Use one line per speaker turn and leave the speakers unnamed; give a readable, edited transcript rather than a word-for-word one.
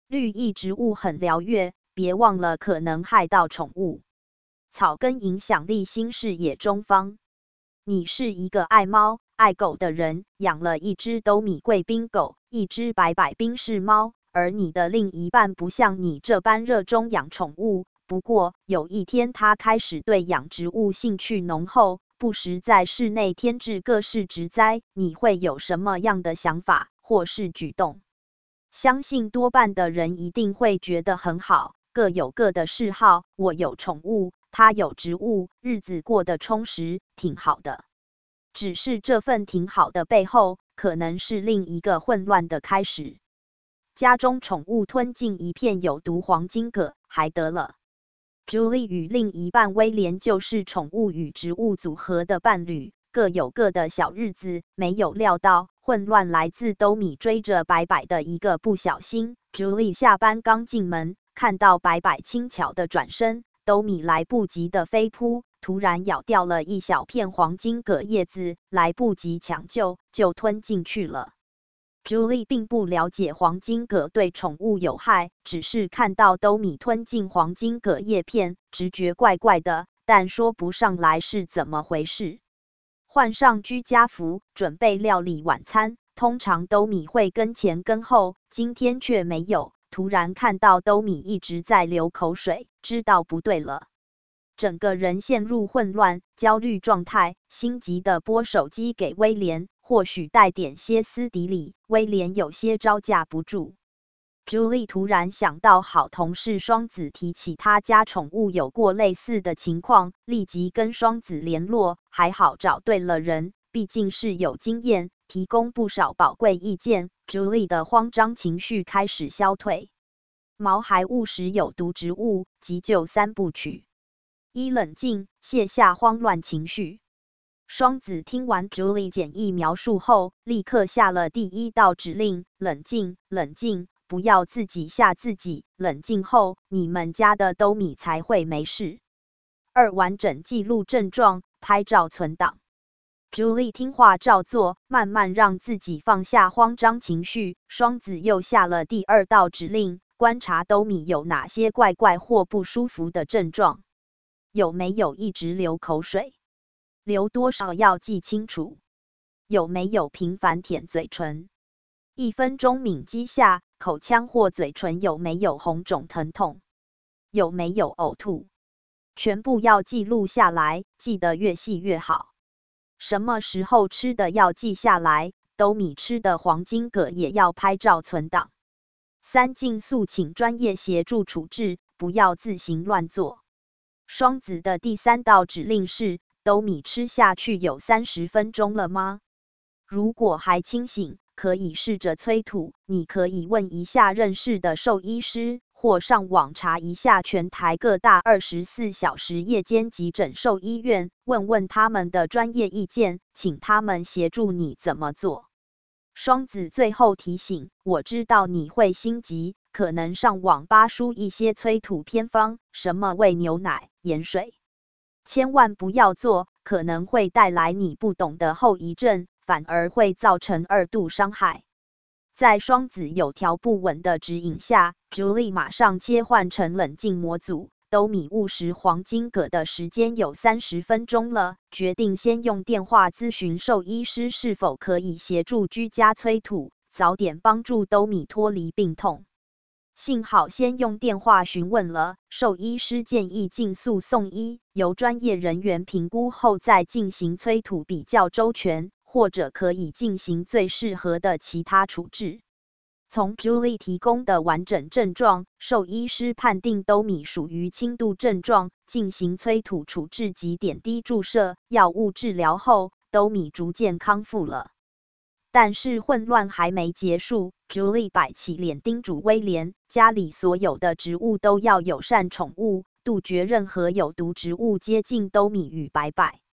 绿意植物很疗愈，别忘了可能害到宠物。草根影响力新视野中方。你是一个爱猫爱狗的人，养了一只斗米贵宾狗，一只白白宾士猫，而你的另一半不像你这般热衷养宠物。不过有一天他开始对养植物兴趣浓厚，不时在室内添置各式植栽，你会有什么样的想法或是举动？相信多半的人一定会觉得很好，各有各的嗜好，我有宠物，他有植物，日子过得充实，挺好的。只是这份挺好的背后，可能是另一个混乱的开始。家中宠物吞进一片有毒黄金葛，还得了。Julie 与另一半威廉就是宠物与植物组合的伴侣，各有各的小日子。没有料到，混乱来自斗米追着白白的一个不小心。Julie 下班刚进门，看到白白轻巧的转身，斗米来不及的飞扑，突然咬掉了一小片黄金葛叶子，来不及抢救，就吞进去了。Julie 并不了解黄金葛对宠物有害，只是看到斗米吞进黄金葛叶片，直觉怪怪的，但说不上来是怎么回事。换上居家服，准备料理晚餐，通常斗米会跟前跟后，今天却没有。突然看到斗米一直在流口水，知道不对了。整个人陷入混乱、焦虑状态，心急的拨手机给威廉，或许带点歇斯底里，威廉有些招架不住。Julie 突然想到好同事双子提起他家宠物有过类似的情况，立即跟双子联络，还好找对了人，毕竟是有经验，提供不少宝贵意见。Julie 的慌张情绪开始消退。毛孩误食有毒植物，急救3部曲。一、冷静，卸下慌乱情绪。双子听完 Julie 简易描述后，立刻下了第1道指令：冷静，冷静，不要自己吓自己。冷静后，你们家的斗米才会没事。2、完整记录症状，拍照存档。Julie 听话照做，慢慢让自己放下慌张情绪。双子又下了第2道指令：观察斗米有哪些怪怪或不舒服的症状。有没有一直流口水？流多少要记清楚。有没有频繁舔嘴唇？1分钟抿几下，口腔或嘴唇有没有红肿疼痛？有没有呕吐？全部要记录下来，记得越细越好。什么时候吃的要记下来，斗米吃的黄金葛也要拍照存档。3、尽速请专业协助处置，不要自行乱做。双子的第3道指令是：斗米吃下去有30分钟了吗？如果还清醒，可以试着催吐。你可以问一下认识的兽医师，或上网查一下全台各大24小时夜间急诊兽医院，问问他们的专业意见，请他们协助你怎么做。双子最后提醒：我知道你会心急，可能上网扒输一些催吐偏方，什么喂牛奶、盐水。千万不要做，可能会带来你不懂的后遗症，反而会造成2度伤害。在双子有条不紊的指引下， Julie 马上切换成冷静模组。斗米误食黄金葛的时间有30分钟了，决定先用电话咨询兽医师是否可以协助居家催吐，早点帮助斗米脱离病痛。幸好先用电话询问了，兽医师建议尽速送医，由专业人员评估后再进行催吐比较周全，或者可以进行最适合的其他处置。从 Julie 提供的完整症状，兽医师判定斗米属于轻度症状，进行催吐处置及点滴注射药物治疗后，斗米逐渐康复了。但是混乱还没结束， Julie 摆起脸叮嘱威廉，家里所有的植物都要友善宠物，杜绝任何有毒植物接近斗米与白白。